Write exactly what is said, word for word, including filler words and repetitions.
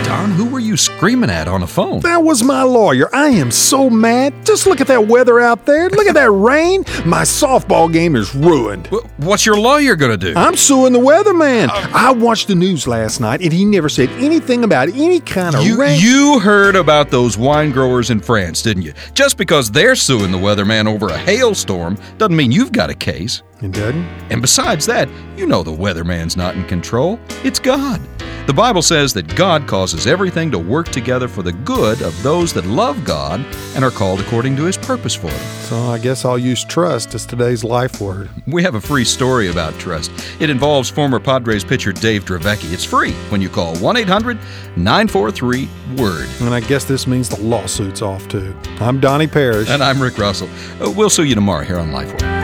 Don, who were you screaming at on the phone? That was my lawyer. I am so mad. Just look at that weather out there. Look at that rain. My softball game is ruined. What's your lawyer going to do? I'm suing the weatherman. Uh, I watched the news last night, and he never said anything about any kind of you, rain. You heard about those wine growers in France, didn't you? Just because they're suing the weatherman over a hailstorm doesn't mean you've got a case. It doesn't? And besides that, you know the weatherman's not in control. It's God. The Bible says that God causes everything to work together for the good of those that love God and are called according to His purpose for them. So I guess I'll use trust as today's life word. We have a free story about trust. It involves former Padres pitcher Dave Dravecky. It's free when you call one eight hundred nine four three WORD. And I guess this means the lawsuit's off too. I'm Donnie Parrish. And I'm Rick Russell. Uh, we'll see you tomorrow here on Life Word.